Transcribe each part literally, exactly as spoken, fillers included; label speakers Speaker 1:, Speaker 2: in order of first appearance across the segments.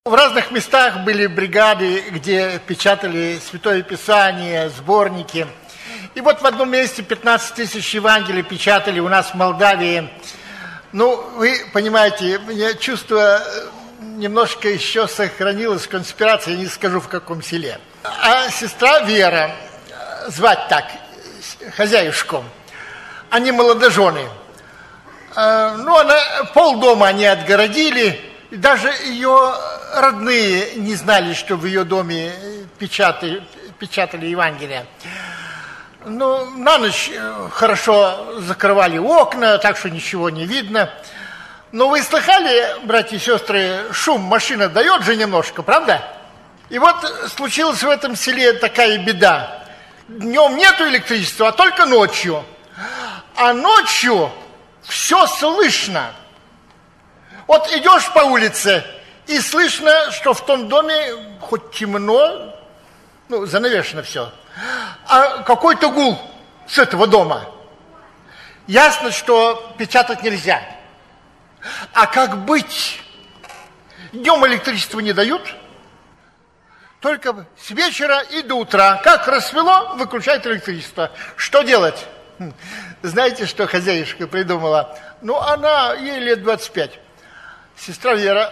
Speaker 1: В разных местах были бригады, где печатали Святое Писание, сборники. И вот в одном месте пятнадцать тысяч Евангелий печатали у нас в Молдавии. Ну, вы понимаете, мне чувство немножко еще сохранилось, конспирация, я не скажу в каком селе. А сестра Вера, звать так, хозяюшку, они молодожены. Ну, она, полдома они отгородили, и даже ее родные не знали, что в ее доме печатали, печатали Евангелие. Ну, на ночь хорошо закрывали окна, так что ничего не видно. Но вы слыхали, братья и сестры, шум машина дает же немножко, правда? И вот случилась в этом селе такая беда. Днем нету электричества, а только ночью. А ночью все слышно. Вот идешь по улице, и слышно, что в том доме хоть темно, ну, занавешено все, а какой-то гул с этого дома. Ясно, что печатать нельзя. А как быть? Днем электричество не дают, только с вечера и до утра. Как рассвело, выключают электричество. Что делать? Знаете, что хозяюшка придумала? Ну, она, ей лет двадцать пять. Сестра Вера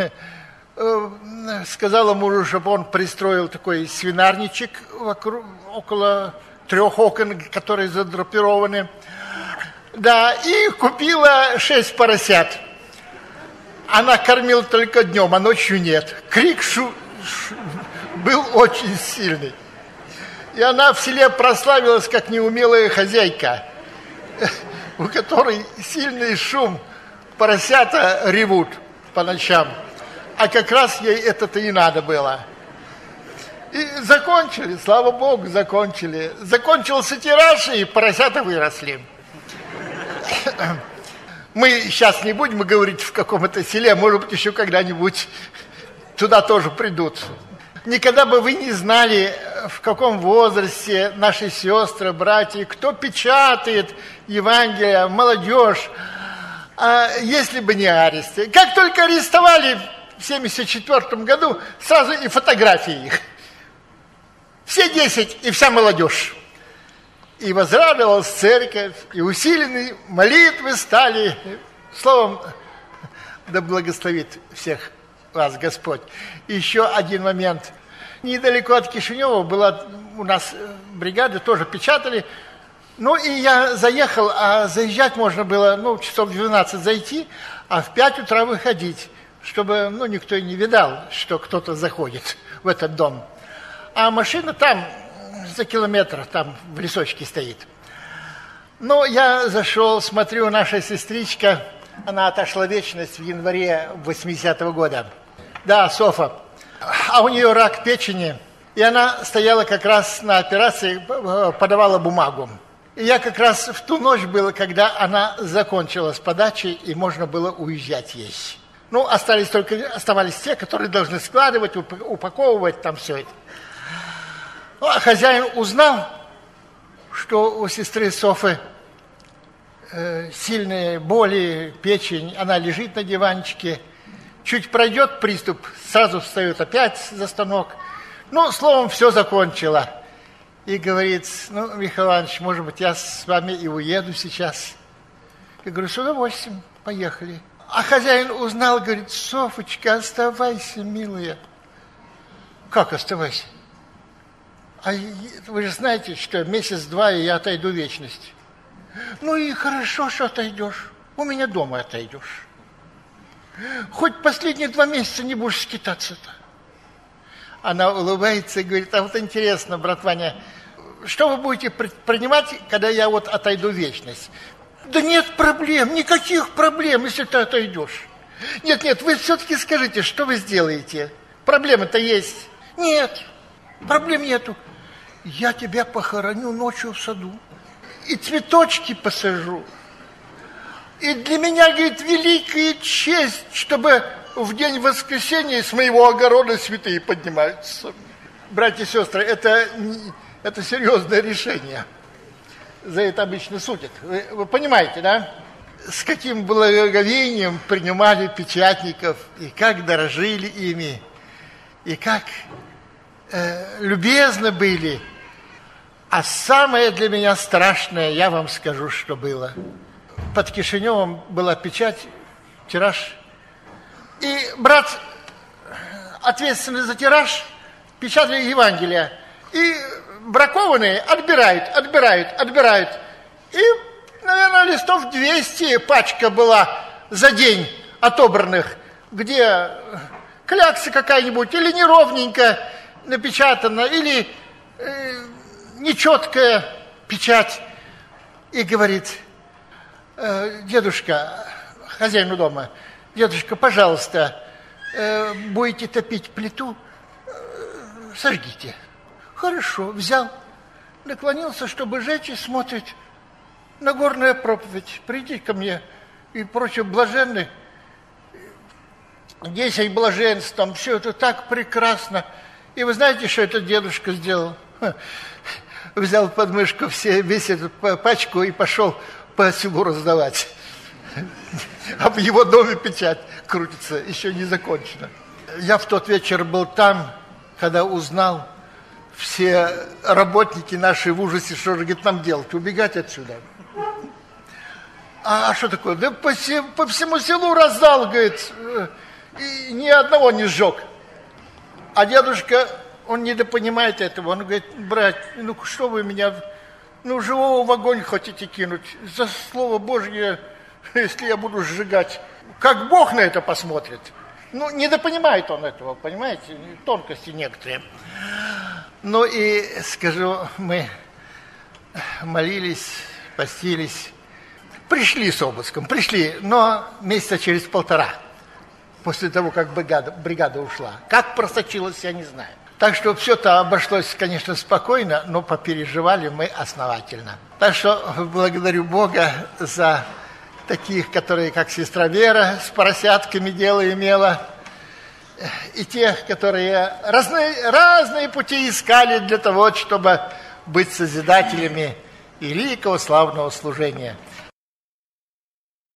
Speaker 1: сказала мужу, чтобы он пристроил такой свинарничек вокруг, около трех окон, которые задрапированы. Да, и купила шесть поросят. Она кормила только днем, а ночью нет. Крик шу, шу, был очень сильный. И она в селе прославилась как неумелая хозяйка, у которой сильный шум, поросята ревут по ночам. А как раз ей это-то и надо было. И закончили, слава Богу, закончили. Закончился тираж, и поросята выросли. Мы сейчас не будем говорить, в каком это селе, может быть, еще когда-нибудь туда тоже придут. Никогда бы вы не знали, в каком возрасте наши сестры, братья, кто печатает Евангелие, молодежь, если бы не аресты. Как только арестовали в семьдесят четвёртом году, сразу и фотографии их. Все десять и вся молодежь. И возрадовалась церковь, и усиленные молитвы стали. Словом, да благословит всех вас Господь. И еще один момент. Недалеко от Кишинева была у нас бригада, тоже печатали. Ну и я заехал, а заезжать можно было, ну, часов в двенадцать зайти, а в пять утра выходить, чтобы, ну, никто и не видал, что кто-то заходит в этот дом. А машина там, за километр, там в лесочке стоит. Ну, я зашел, смотрю, наша сестричка, она отошла в вечность в январе восьмидесятого года. Да, Софа. А у нее рак печени, и она стояла как раз на операции, подавала бумагу. И я как раз в ту ночь был, когда она закончила с подачей, и можно было уезжать ей. Ну, остались только, оставались те, которые должны складывать, упаковывать там все это. Ну, а хозяин узнал, что у сестры Софы э, сильные боли, печень, она лежит на диванчике. Чуть пройдет приступ, сразу встает опять за станок. Ну, словом, все закончила. И говорит: ну, Михаил Иванович, может быть, я с вами и уеду сейчас. Я говорю: с удовольствием, поехали. А хозяин узнал, говорит: Софочка, оставайся, милая. Как оставайся? А вы же знаете, что месяц-два, и я отойду в вечность. Ну и хорошо, что отойдешь. У меня дома отойдешь. Хоть последние два месяца не будешь скитаться-то. Она улыбается и говорит: а вот интересно, брат Ваня, что вы будете предпринимать, когда я вот отойду в вечность? Да нет проблем, никаких проблем, если ты отойдешь. Нет, нет, вы все-таки скажите, что вы сделаете? Проблемы-то есть. Нет, проблем нету. Я тебя похороню ночью в саду и цветочки посажу. И для меня, говорит, великая честь, чтобы в день воскресения с моего огорода святые поднимаются. Братья и сестры, это, это серьезное решение. За это обычно судят. Вы, вы понимаете, да? с каким благоговением принимали печатников, и как дорожили ими, и как э, любезны были. А самое для меня страшное, я вам скажу, что было. Под Кишиневом была печать, тираж. И брат, ответственный за тираж, печатали Евангелие. И бракованные отбирают, отбирают, отбирают. И, наверное, листов двести пачка была за день отобранных, где клякса какая-нибудь, или неровненько напечатана, или э, нечеткая печать. И говорит: э, дедушка, хозяину дома, дедушка, пожалуйста, э, будете топить плиту, э, сожгите. Хорошо, взял, наклонился, чтобы жечь, и смотрит: Нагорная проповедь, приди ко мне, и прочее, блаженный, десять блаженств, там все это так прекрасно. И вы знаете, что этот дедушка сделал? Ха. Взял под мышку все, весь эту пачку и пошел по селу раздавать. А в его доме печать крутится, еще не закончена. Я в тот вечер был там, когда узнал, все работники наши в ужасе, что же, говорит, нам делать, убегать отсюда. А, а что такое? Да по, по всему селу раздал, говорит, и ни одного не сжег. А дедушка, он недопонимает этого, он говорит: брат, ну что вы меня, ну живого в огонь хотите кинуть, за слово Божье, если я буду сжигать, как Бог на это посмотрит? Ну, недопонимает он этого, понимаете, тонкости некоторые. Ну и, скажу, мы молились, постились, пришли с обыском, пришли, но месяца через полтора, после того, как бригада, бригада ушла. Как просочилась, я не знаю. Так что все-то обошлось, конечно, спокойно, но попереживали мы основательно. Так что благодарю Бога за таких, которые, как сестра Вера, с поросятками дело имела, и тех, которые разные, разные пути искали для того, чтобы быть созидателями великого славного служения.